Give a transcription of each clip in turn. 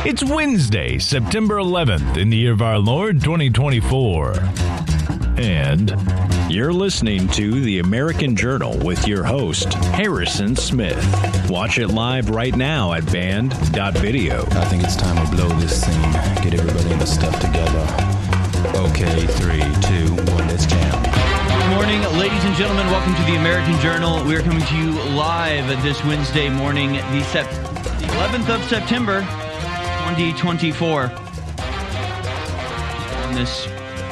It's Wednesday, September 11th in the year of our Lord 2024. And you're listening to The American Journal with your host, Harrison Smith. Watch it live right now at band.video. I think it's time to blow this scene. Get everybody in the stuff together. Okay, 3, 2, 1, let's jam. Good morning, ladies and gentlemen. Welcome to The American Journal. We are coming to you live this Wednesday morning, the 11th of September, 2024. On this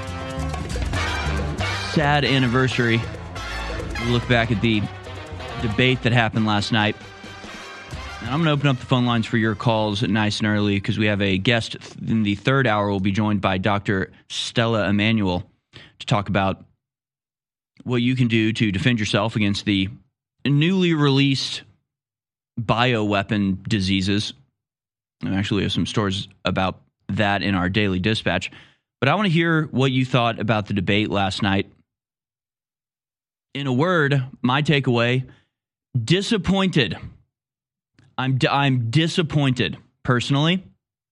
sad anniversary, we look back at the debate that happened last night. And I'm going to open up the phone lines for your calls nice and early because we have a guest in the third hour. We'll be joined by Dr. Stella Immanuel to talk about what you can do to defend yourself against the newly released bioweapon diseases. I actually have some stories about that in our daily dispatch. But I want to hear what you thought about the debate last night. In a word, my takeaway, disappointed. I'm disappointed, personally.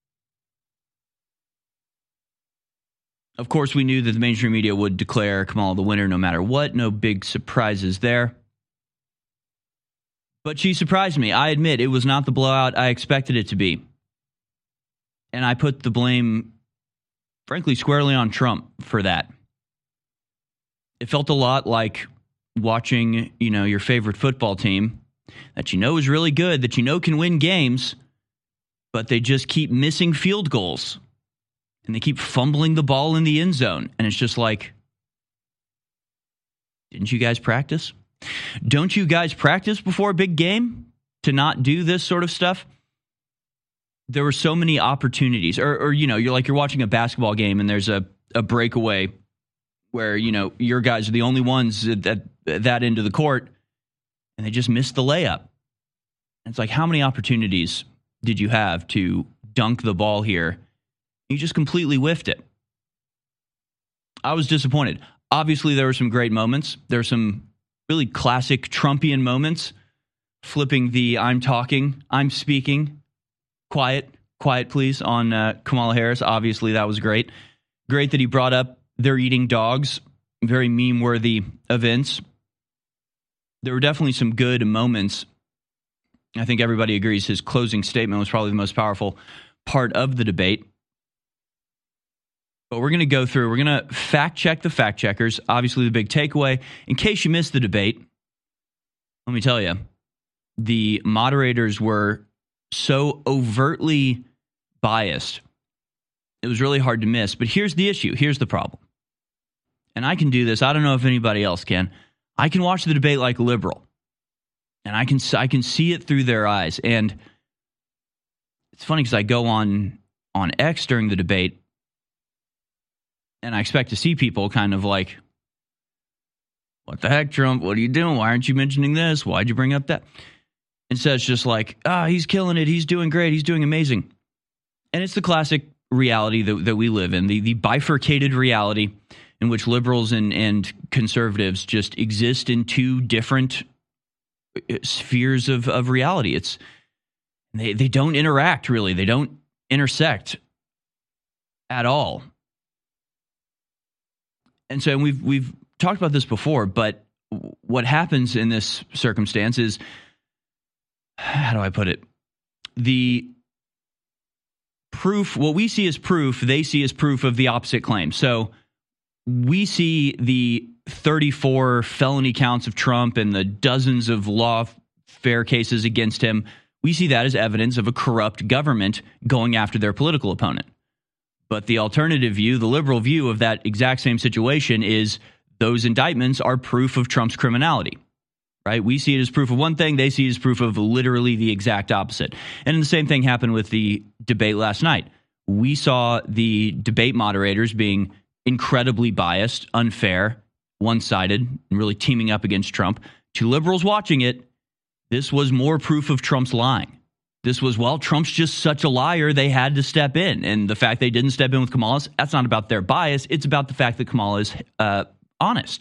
Of course, we knew that the mainstream media would declare Kamala the winner no matter what. No big surprises there. But she surprised me. I admit it was not the blowout I expected it to be. And I put the blame, frankly, squarely on Trump for that. It felt a lot like watching, your favorite football team that you know is really good, that you know can win games, but they just keep missing field goals. And they keep fumbling the ball in the end zone. And it's just like, didn't you guys practice? Don't you guys practice before a big game to not do this sort of stuff? There were so many opportunities. Or you're watching a basketball game and there's a breakaway where, your guys are the only ones at that end of the court and they just missed the layup. And it's like, how many opportunities did you have to dunk the ball here? You just completely whiffed it. I was disappointed. Obviously, there were some great moments. There were some really classic Trumpian moments. Flipping the I'm talking, I'm speaking, quiet please, on Kamala Harris. Obviously, that was great. Great that he brought up they're eating dogs. Very meme-worthy events. There were definitely some good moments. I think everybody agrees his closing statement was probably the most powerful part of the debate. But we're going to go through, we're going to fact check the fact checkers. Obviously, the big takeaway, in case you missed the debate, let me tell you, the moderators were so overtly biased. It was really hard to miss. But here's the issue. Here's the problem. And I can do this. I don't know if anybody else can. I can watch the debate like a liberal. And I can see it through their eyes. And it's funny because I go on X during the debate, and I expect to see people kind of like, what the heck, Trump? What are you doing? Why aren't you mentioning this? Why'd you bring up that? Instead, it's just like, he's killing it. He's doing great. He's doing amazing. And it's the classic reality that we live in, the bifurcated reality in which liberals and conservatives just exist in two different spheres of reality. It's they don't interact, really. They don't intersect at all. And so we've talked about this before, but what happens in this circumstance is, how do I put it? The proof, what we see as proof, they see as proof of the opposite claim. So we see the 34 felony counts of Trump and the dozens of lawfare cases against him. We see that as evidence of a corrupt government going after their political opponent. But the alternative view, the liberal view of that exact same situation is those indictments are proof of Trump's criminality, right? We see it as proof of one thing. They see it as proof of literally the exact opposite. And the same thing happened with the debate last night. We saw the debate moderators being incredibly biased, unfair, one-sided, and really teaming up against Trump. To liberals watching it, this was more proof of Trump's lying. This was, Trump's just such a liar, they had to step in. And the fact they didn't step in with Kamala, that's not about their bias. It's about the fact that Kamala is honest.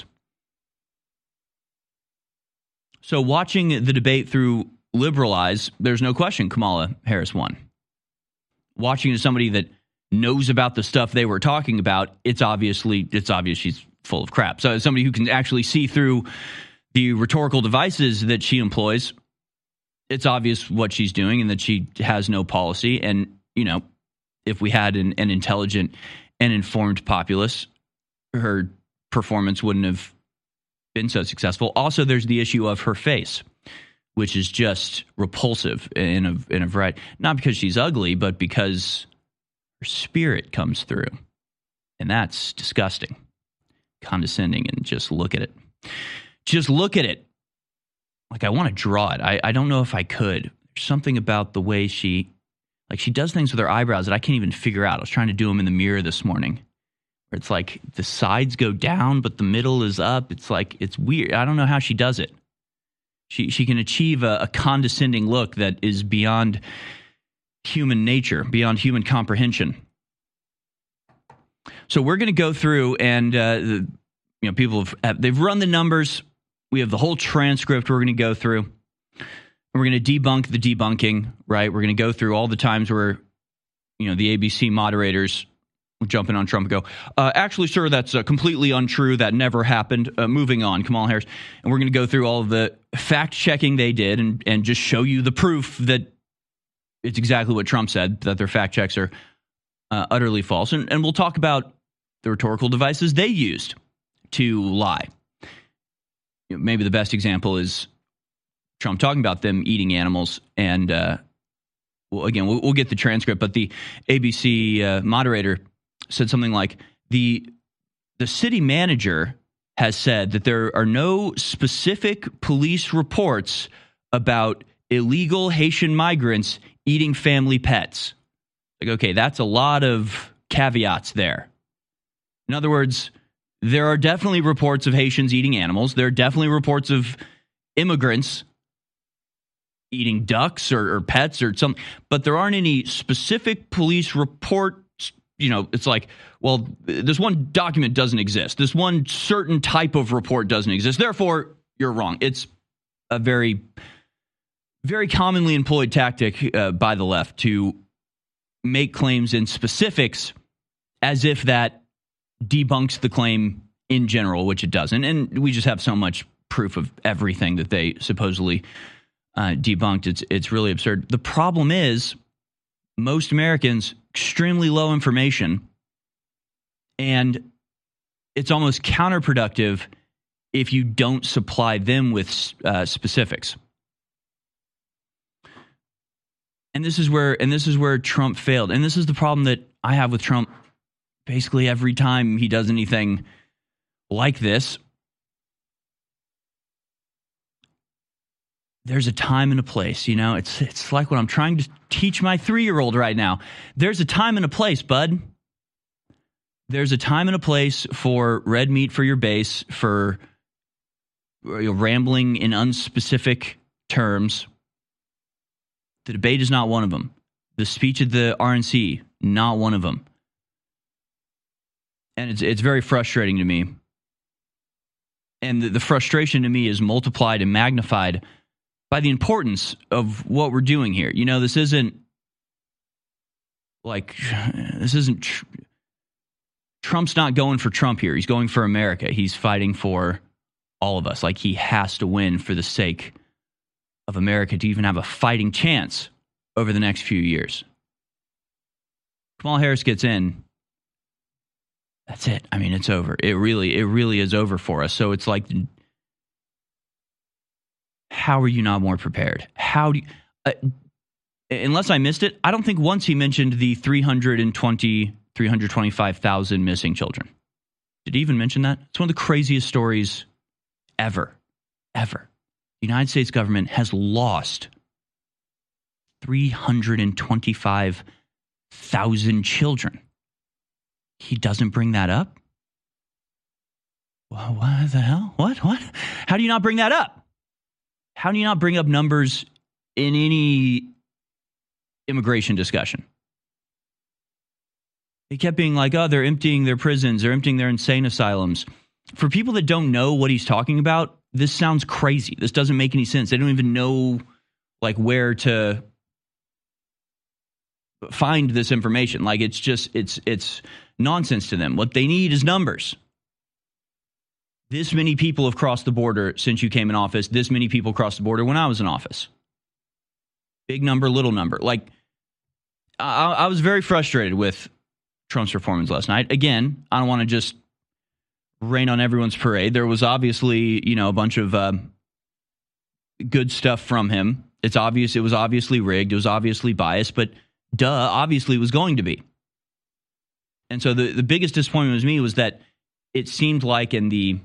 So watching the debate through liberal eyes, there's no question Kamala Harris won. watching as somebody that knows about the stuff they were talking about, it's obvious she's full of crap. So as somebody who can actually see through the rhetorical devices that she employs, it's obvious what she's doing and that she has no policy. And, if we had an intelligent and informed populace, her performance wouldn't have been so successful. Also, there's the issue of her face, which is just repulsive in a variety, not because she's ugly, but because her spirit comes through. And that's disgusting, condescending, and just look at it. Just look at it. Like, I want to draw it. I don't know if I could. There's something about the way she does things with her eyebrows that I can't even figure out. I was trying to do them in the mirror this morning, where it's like the sides go down, but the middle is up. It's like, it's weird. I don't know how she does it. She can achieve a condescending look that is beyond human nature, beyond human comprehension. So we're going to go through and, people they've run the numbers. We have the whole transcript we're going to go through. We're going to debunk the debunking, right? We're going to go through all the times where, the ABC moderators will jump in on Trump and go, actually, sir, that's completely untrue. That never happened. Moving on, Kamala Harris. And we're going to go through all of the fact-checking they did and just show you the proof that it's exactly what Trump said, that their fact checks are utterly false. And we'll talk about the rhetorical devices they used to lie. Maybe the best example is Trump talking about them eating animals. And we'll get the transcript, but the ABC moderator said something like, the city manager has said that there are no specific police reports about illegal Haitian migrants eating family pets. Like, okay, that's a lot of caveats there. In other words, there are definitely reports of Haitians eating animals. There are definitely reports of immigrants eating ducks or pets or something, but there aren't any specific police reports. It's like, well, this one document doesn't exist. This one certain type of report doesn't exist. Therefore, you're wrong. It's a very, very commonly employed tactic by the left to make claims in specifics as if that debunks the claim in general, which it doesn't. And we just have so much proof of everything that they supposedly debunked. It's really absurd. The problem is most Americans, extremely low information, and it's almost counterproductive if you don't supply them with specifics. And this is where Trump failed. And this is the problem that I have with Trump basically every time he does anything like this. There's a time and a place, It's like what I'm trying to teach my 3-year-old right now. There's a time and a place, bud. There's a time and a place for red meat for your base, for rambling in unspecific terms. The debate is not one of them. The speech at the RNC, not one of them. And it's very frustrating to me. And the frustration to me is multiplied and magnified by the importance of what we're doing here. This isn't Trump's not going for Trump here. He's going for America. He's fighting for all of us. Like, he has to win for the sake of America to even have a fighting chance over the next few years. Kamala Harris gets in. That's it. I mean, it's over. It really is over for us. So it's like, how are you not more prepared? How do you, unless I missed it, I don't think once he mentioned the 325,000 missing children. Did he even mention that? It's one of the craziest stories ever. The United States government has lost 325,000 children. He doesn't bring that up? Well, what the hell? What? How do you not bring that up? How do you not bring up numbers in any immigration discussion? He kept being like, oh, they're emptying their prisons, they're emptying their insane asylums. For people that don't know what he's talking about, this sounds crazy. This doesn't make any sense. They don't even know where to find this information. Like, it's just, it's nonsense to them. What they need is numbers. This many people have crossed the border since you came in office. This many people crossed the border when I was in office. Big number, little number. Like, I was very frustrated with Trump's performance last night. Again, I don't want to just rain on everyone's parade. There was obviously, a bunch of good stuff from him. It's obvious it was obviously rigged. It was obviously biased, but obviously it was going to be. And so the biggest disappointment with me was that it seemed like in the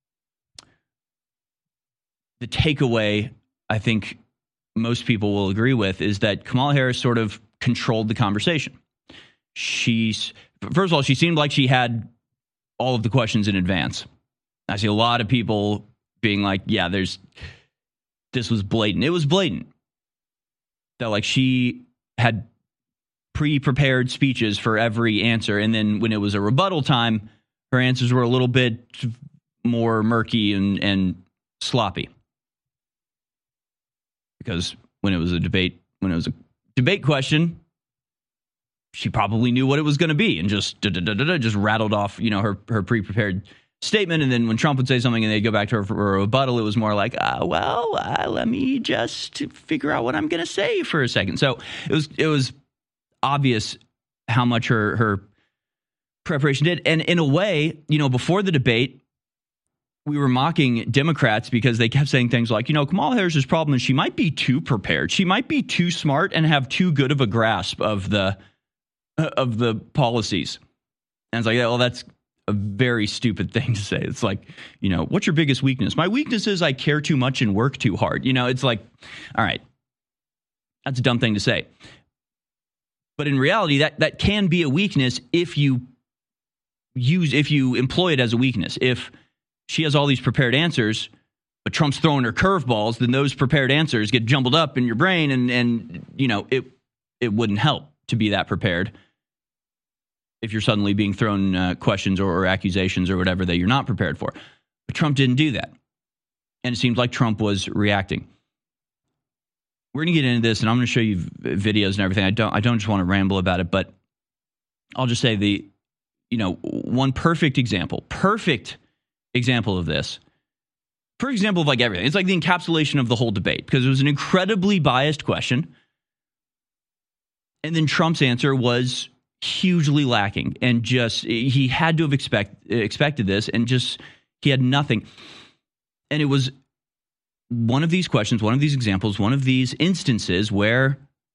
takeaway, I think most people will agree with, is that Kamala Harris sort of controlled the conversation. First of all, she seemed like she had all of the questions in advance. I see a lot of people being like, yeah, this was blatant. It was blatant that, like, she had pre-prepared speeches for every answer, and then when it was a rebuttal time, her answers were a little bit more murky and sloppy. Because when it was a debate question, she probably knew what it was going to be and just rattled off, her pre-prepared statement. And then when Trump would say something and they'd go back to her for a rebuttal, it was more like, let me just figure out what I'm going to say for a second. So it was obvious how much her preparation did. And in a way, before the debate, we were mocking Democrats because they kept saying things like, Kamala Harris's problem is she might be too prepared. She might be too smart and have too good of a grasp of the policies. And it's like, well, that's a very stupid thing to say. It's like, what's your biggest weakness? My weakness is I care too much and work too hard. It's like, all right, that's a dumb thing to say. But in reality, that can be a weakness if you employ it as a weakness. If she has all these prepared answers, but Trump's throwing her curveballs, then those prepared answers get jumbled up in your brain, and it wouldn't help to be that prepared if you're suddenly being thrown questions or accusations or whatever that you're not prepared for. But Trump didn't do that, and it seemed like Trump was reacting. We're going to get into this, and I'm going to show you videos and everything. I don't just want to ramble about it, but I'll just say one perfect example of this. Perfect example of like everything. It's like the encapsulation of the whole debate, because it was an incredibly biased question. And then Trump's answer was hugely lacking, and just he had to have expected this, and just he had nothing. And it was one of these questions, one of these examples, one of these instances where,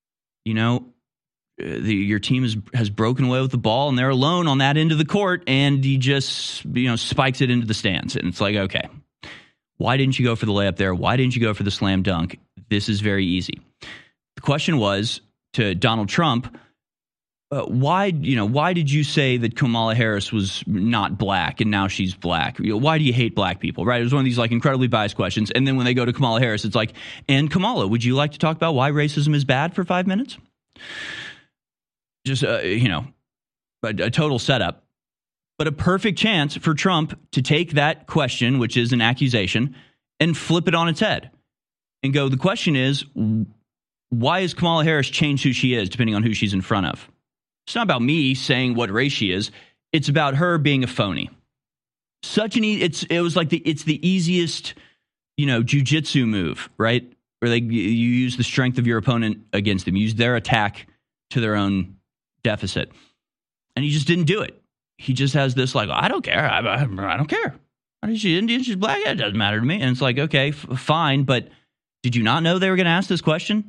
your team has broken away with the ball and they're alone on that end of the court, and he just, spikes it into the stands. And it's like, okay, why didn't you go for the layup there? Why didn't you go for the slam dunk? This is very easy. The question was to Donald Trump, why did you say that Kamala Harris was not black and now she's black? Why do you hate black people? Right? It was one of these like incredibly biased questions. And then when they go to Kamala Harris, it's like, and Kamala, would you like to talk about why racism is bad for 5 minutes? Just, a total setup, but a perfect chance for Trump to take that question, which is an accusation, and flip it on its head and go, the question is, why has Kamala Harris changed who she is depending on who she's in front of? It's not about me saying what race she is. It's about her being a phony. It was like it's the easiest, jujitsu move, right? Where you use the strength of your opponent against them, use their attack to their own deficit. And he just didn't do it. He just has this like, I don't care. I don't care. She's Indian, she's black. It doesn't matter to me. And it's like, okay, fine. But did you not know they were going to ask this question?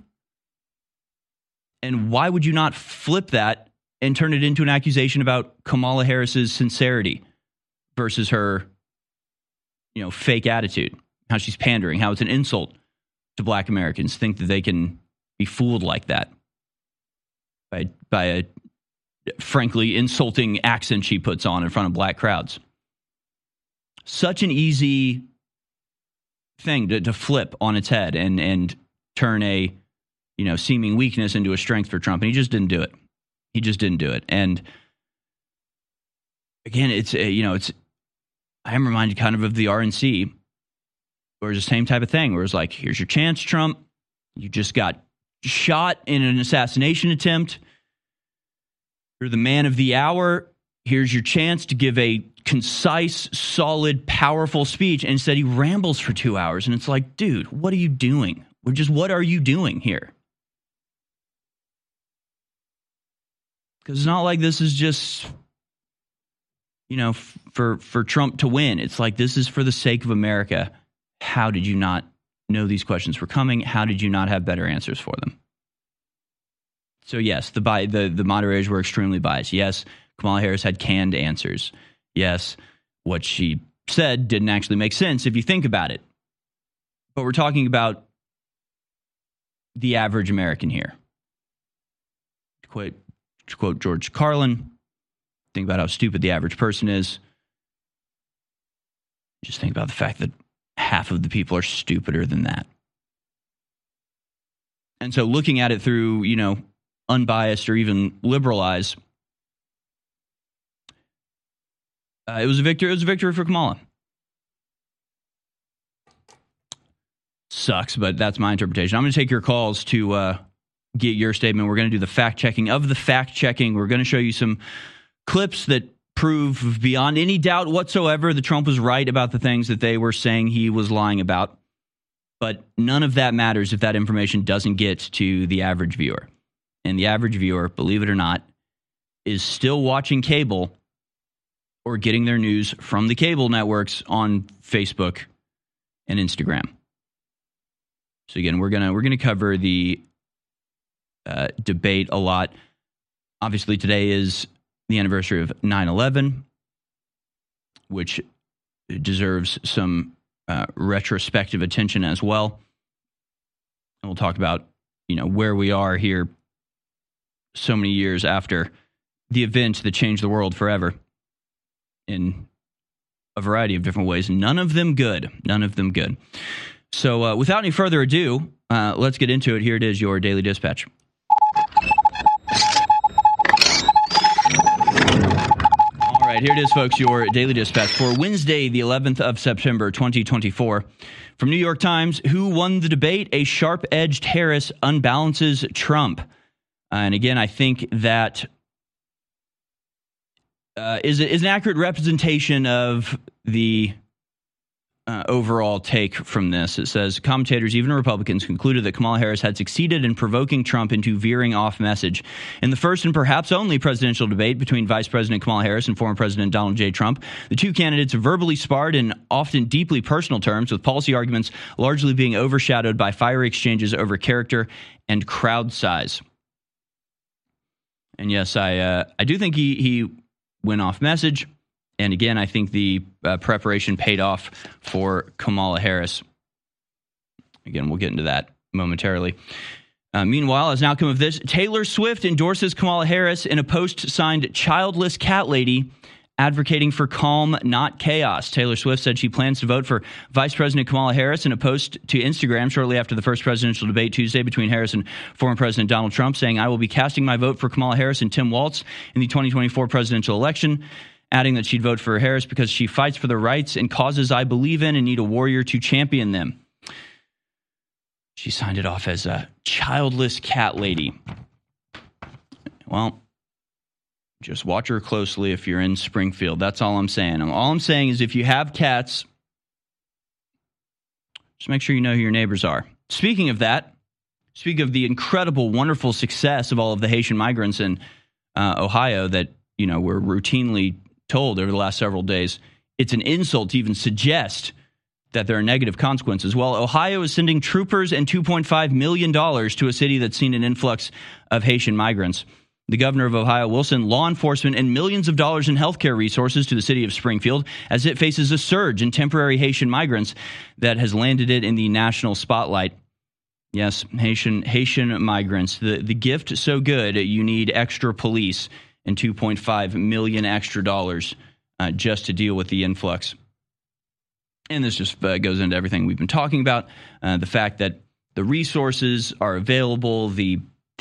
And why would you not flip that and turn it into an accusation about Kamala Harris's sincerity versus her, fake attitude, how she's pandering, how it's an insult to black Americans, think that they can be fooled like that by a frankly insulting accent she puts on in front of black crowds. Such an easy thing to flip on its head and turn a seeming weakness into a strength for Trump, and he just didn't do it. And again, I am reminded kind of the RNC, where it's the same type of thing, where it's like, here's your chance, Trump. You just got shot in an assassination attempt. You're the man of the hour. Here's your chance to give a concise, solid, powerful speech. And instead, he rambles for 2 hours. And it's like, dude, what are you doing? What are you doing here? Because it's not like this is just, for Trump to win. It's like, this is for the sake of America. How did you not know these questions were coming? How did you not have better answers for them? So yes, the moderators were extremely biased. Yes, Kamala Harris had canned answers. Yes, what she said didn't actually make sense if you think about it. But we're talking about the average American here. To quote George Carlin, think about how stupid the average person is. Just think about the fact that half of the people are stupider than that. And so looking at it through, unbiased or even liberal eyes, it was a victory. It was a victory for Kamala. Sucks, but that's my interpretation. I'm going to take your calls to get your statement. We're going to do the fact checking of the fact checking. We're going to show you some clips that prove beyond any doubt whatsoever that Trump was right about the things that they were saying he was lying about. But none of that matters if that information doesn't get to the average viewer. And the average viewer, believe it or not, is still watching cable or getting their news from the cable networks on Facebook and Instagram. So again, we're gonna cover the debate a lot. Obviously, today is the anniversary of 9/11, which deserves some retrospective attention as well. And we'll talk about where we are here so many years after the event that changed the world forever in a variety of different ways. None of them good. None of them good. So without any further ado, let's get into it. Here it is, your Daily Dispatch. All right, here it is, folks, your Daily Dispatch for Wednesday, the 11th of September, 2024. From New York Times, who won the debate? A sharp-edged Harris unbalances Trump. And again, I think that is an accurate representation of the overall take from this. It says, commentators, even Republicans, concluded that Kamala Harris had succeeded in provoking Trump into veering off message. In the first and perhaps only presidential debate between Vice President Kamala Harris and former President Donald J. Trump, the two candidates verbally sparred in often deeply personal terms, with policy arguments largely being overshadowed by fiery exchanges over character and crowd size. And yes, I do think he went off message. And again, I think the preparation paid off for Kamala Harris. Again, we'll get into that momentarily. Meanwhile, as an outcome of this, Taylor Swift endorses Kamala Harris in a post signed Childless Cat Lady, advocating for calm, not chaos. Taylor Swift said she plans to vote for Vice President Kamala Harris in a post to Instagram shortly after the first presidential debate Tuesday between Harris and former President Donald Trump, saying, "I will be casting my vote for Kamala Harris and Tim Walz in the 2024 presidential election," adding that she'd vote for Harris because she fights for the rights and causes I believe in and need a warrior to champion them. She signed it off as a childless cat lady. Well, just watch her closely if you're in Springfield. That's all I'm saying. All I'm saying is if you have cats, just make sure you know who your neighbors are. Speaking of that, speak of the incredible, wonderful success of all of the Haitian migrants in Ohio that, we're routinely told over the last several days, it's an insult to even suggest that there are negative consequences. Well, Ohio is sending troopers and $2.5 million to a city that's seen an influx of Haitian migrants. The governor of Ohio will send law enforcement and millions of dollars in healthcare resources to the city of Springfield as it faces a surge in temporary Haitian migrants that has landed it in the national spotlight. Yes, Haitian migrants. The gift so good, you need extra police and $2.5 million extra dollars just to deal with the influx. And this just goes into everything we've been talking about. The fact that the resources are available, the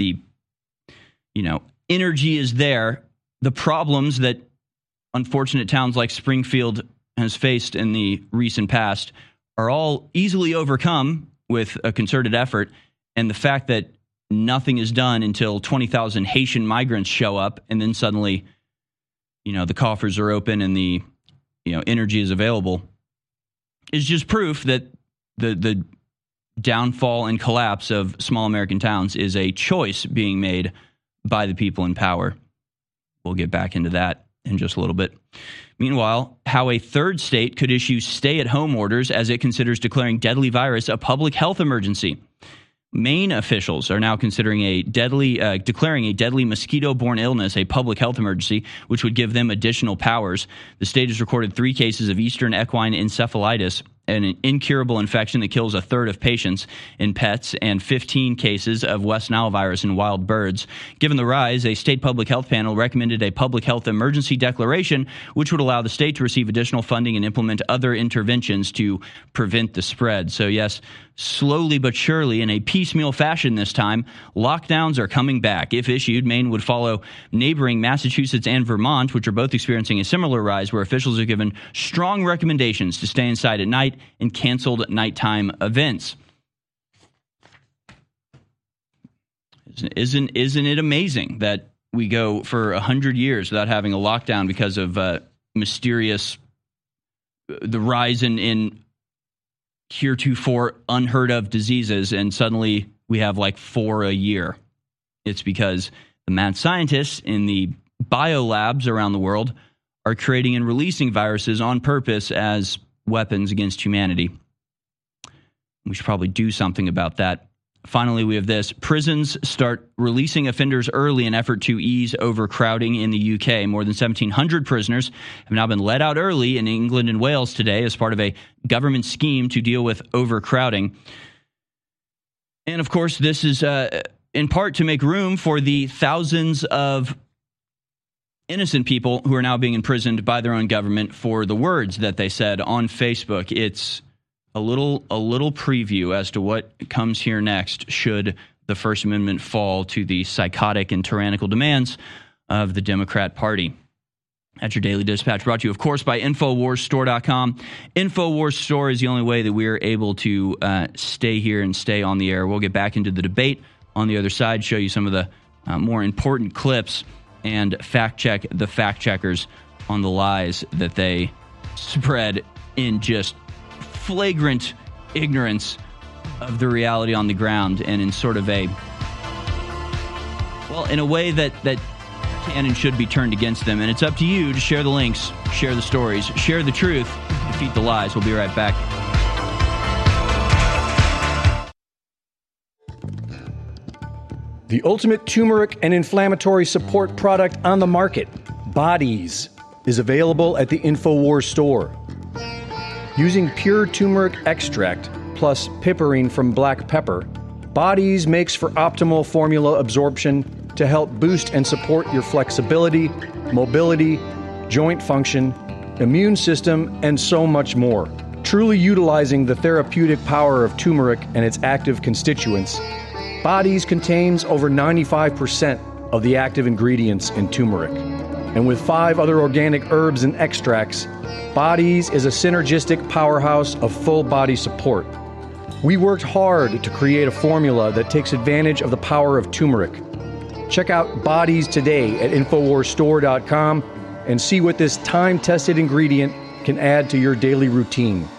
energy is there. The problems that unfortunate towns like Springfield has faced in the recent past are all easily overcome with a concerted effort. And the fact that nothing is done until 20,000 Haitian migrants show up, and then suddenly, the coffers are open and the, energy is available, is just proof that the downfall and collapse of small American towns is a choice being made by the people in power. We'll get back into that in just a little bit. Meanwhile, how a third state could issue stay-at-home orders as it considers declaring deadly virus a public health emergency. Maine officials are now considering declaring a deadly mosquito-borne illness a public health emergency, which would give them additional powers. The state has recorded 3 cases of eastern equine encephalitis, an incurable infection that kills a third of patients in pets, and 15 cases of West Nile virus in wild birds. Given the rise, a state public health panel recommended a public health emergency declaration, which would allow the state to receive additional funding and implement other interventions to prevent the spread. So yes, slowly but surely, in a piecemeal fashion this time, lockdowns are coming back. If issued, Maine would follow neighboring Massachusetts and Vermont, which are both experiencing a similar rise, where officials are given strong recommendations to stay inside at night and canceled nighttime events. Isn't it amazing that we go for 100 years without having a lockdown because of the rise in heretofore unheard of diseases, and suddenly we have like 4 a year? It's because the mad scientists in the biolabs around the world are creating and releasing viruses on purpose as weapons against humanity. We should probably do something about that. Finally, we have this. Prisons start releasing offenders early in effort to ease overcrowding in the UK. More than 1,700 prisoners have now been let out early in England and Wales today as part of a government scheme to deal with overcrowding. And of course, this is in part to make room for the thousands of innocent people who are now being imprisoned by their own government for the words that they said on Facebook. It's a little preview as to what comes here next should the First Amendment fall to the psychotic and tyrannical demands of the Democrat Party. That's your Daily Dispatch, brought to you, of course, by InfoWarsStore.com. InfoWars Store is the only way that we're able to stay here and stay on the air. We'll get back into the debate on the other side, show you some of the more important clips, and fact-check the fact-checkers on the lies that they spread in just flagrant ignorance of the reality on the ground, and in sort of in a way that can and should be turned against them. And it's up to you to share the links, share the stories, share the truth, defeat the lies. We'll be right back. The ultimate turmeric and inflammatory support product on the market, Bodies, is available at the InfoWars store. Using pure turmeric extract plus piperine from black pepper, Bodies makes for optimal formula absorption to help boost and support your flexibility, mobility, joint function, immune system, and so much more. Truly utilizing the therapeutic power of turmeric and its active constituents, Bodies contains over 95% of the active ingredients in turmeric. And with 5 other organic herbs and extracts, Bodies is a synergistic powerhouse of full body support. We worked hard to create a formula that takes advantage of the power of turmeric. Check out Bodies today at InfoWarsStore.com and see what this time-tested ingredient can add to your daily routine.